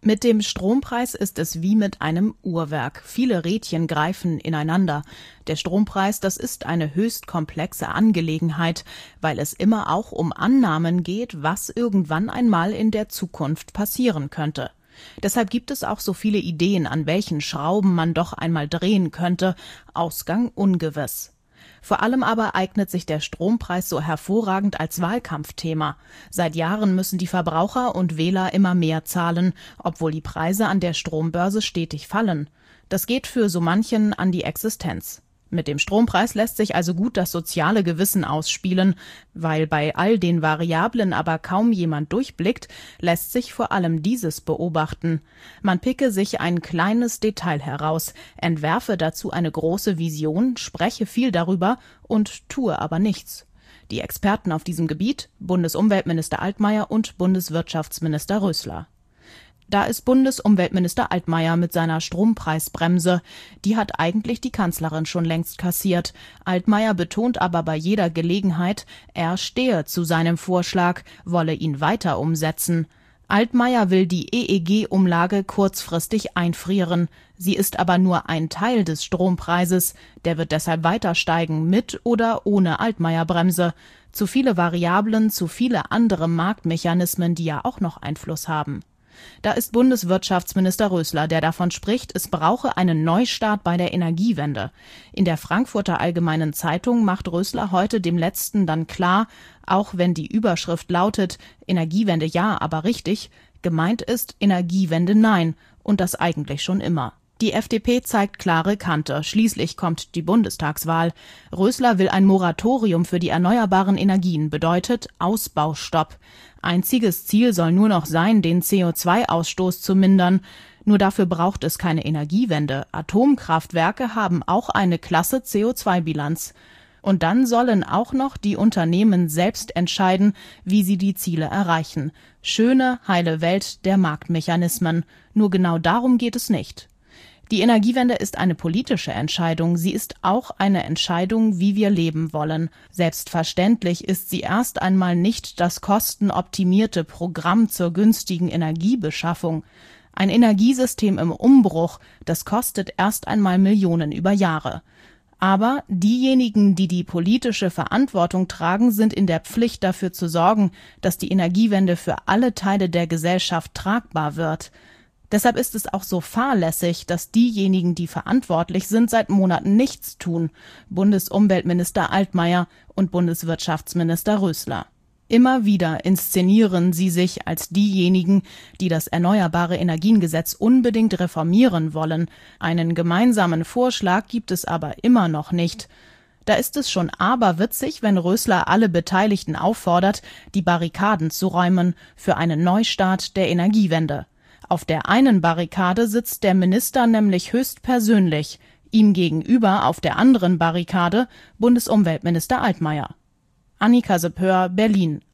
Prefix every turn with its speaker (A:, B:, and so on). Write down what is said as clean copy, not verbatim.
A: Mit dem Strompreis ist es wie mit einem Uhrwerk. Viele Rädchen greifen ineinander. Der Strompreis, das ist eine höchst komplexe Angelegenheit, weil es immer auch um Annahmen geht, was irgendwann einmal in der Zukunft passieren könnte. Deshalb gibt es auch so viele Ideen, an welchen Schrauben man doch einmal drehen könnte. Ausgang ungewiss. Vor allem aber eignet sich der Strompreis so hervorragend als Wahlkampfthema. Seit Jahren müssen die Verbraucher und Wähler immer mehr zahlen, obwohl die Preise an der Strombörse stetig fallen. Das geht für so manchen an die Existenz. Mit dem Strompreis lässt sich also gut das soziale Gewissen ausspielen. Weil bei all den Variablen aber kaum jemand durchblickt, lässt sich vor allem dieses beobachten. Man picke sich ein kleines Detail heraus, entwerfe dazu eine große Vision, spreche viel darüber und tue aber nichts. Die Experten auf diesem Gebiet: Bundesumweltminister Altmaier und Bundeswirtschaftsminister Rösler. Da ist Bundesumweltminister Altmaier mit seiner Strompreisbremse. Die hat eigentlich die Kanzlerin schon längst kassiert. Altmaier betont aber bei jeder Gelegenheit, er stehe zu seinem Vorschlag, wolle ihn weiter umsetzen. Altmaier will die EEG-Umlage kurzfristig einfrieren. Sie ist aber nur ein Teil des Strompreises. Der wird deshalb weiter steigen, mit oder ohne Altmaier-Bremse. Zu viele Variablen, zu viele andere Marktmechanismen, die ja auch noch Einfluss haben. Da ist Bundeswirtschaftsminister Rösler, der davon spricht, es brauche einen Neustart bei der Energiewende. In der Frankfurter Allgemeinen Zeitung macht Rösler heute dem Letzten dann klar, auch wenn die Überschrift lautet Energiewende ja, aber richtig, gemeint ist Energiewende nein, und das eigentlich schon immer. Die FDP zeigt klare Kante. Schließlich kommt die Bundestagswahl. Rösler will ein Moratorium für die erneuerbaren Energien, bedeutet Ausbaustopp. Einziges Ziel soll nur noch sein, den CO2-Ausstoß zu mindern. Nur dafür braucht es keine Energiewende. Atomkraftwerke haben auch eine klasse CO2-Bilanz. Und dann sollen auch noch die Unternehmen selbst entscheiden, wie sie die Ziele erreichen. Schöne, heile Welt der Marktmechanismen. Nur genau darum geht es nicht. Die Energiewende ist eine politische Entscheidung. Sie ist auch eine Entscheidung, wie wir leben wollen. Selbstverständlich ist sie erst einmal nicht das kostenoptimierte Programm zur günstigen Energiebeschaffung. Ein Energiesystem im Umbruch, das kostet erst einmal Millionen über Jahre. Aber diejenigen, die die politische Verantwortung tragen, sind in der Pflicht, dafür zu sorgen, dass die Energiewende für alle Teile der Gesellschaft tragbar wird. Deshalb ist es auch so fahrlässig, dass diejenigen, die verantwortlich sind, seit Monaten nichts tun. Bundesumweltminister Altmaier und Bundeswirtschaftsminister Rösler. Immer wieder inszenieren sie sich als diejenigen, die das Erneuerbare Energiengesetz unbedingt reformieren wollen. Einen gemeinsamen Vorschlag gibt es aber immer noch nicht. Da ist es schon aberwitzig, wenn Rösler alle Beteiligten auffordert, die Barrikaden zu räumen für einen Neustart der Energiewende. Auf der einen Barrikade sitzt der Minister nämlich höchstpersönlich, ihm gegenüber auf der anderen Barrikade Bundesumweltminister Altmaier. Annika Sepper, Berlin.